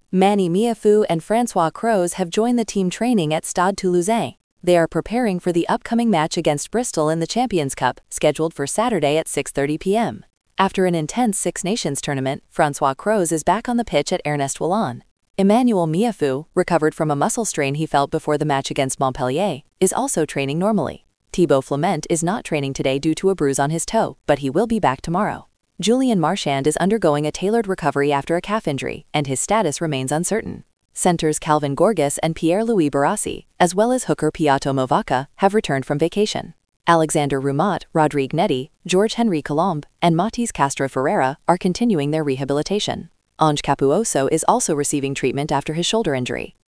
Manny Miafu and Francois Croze have joined the team training at Stade Toulousain. They are preparing for the upcoming match against Bristol in the Champions Cup, scheduled for Saturday at 6:30 p.m. After an intense Six Nations tournament, Francois Croze is back on the pitch at Ernest Wallon. Emmanuel Miafu, recovered from a muscle strain he felt before the match against Montpellier, is also training normally. Thibaut Flament is not training today due to a bruise on his toe, but he will be back tomorrow. Julian Marchand is undergoing a tailored recovery after a calf injury, and his status remains uncertain. Centers Calvin Gorgas and Pierre-Louis Barassi, as well as hooker Piotr Movaca, have returned from vacation. Alexander Roumat, Rodrigue Neti, Georges-Henri Colombe, and Mathis Castro Ferreira are continuing their rehabilitation. Ange Capuoso is also receiving treatment after his shoulder injury.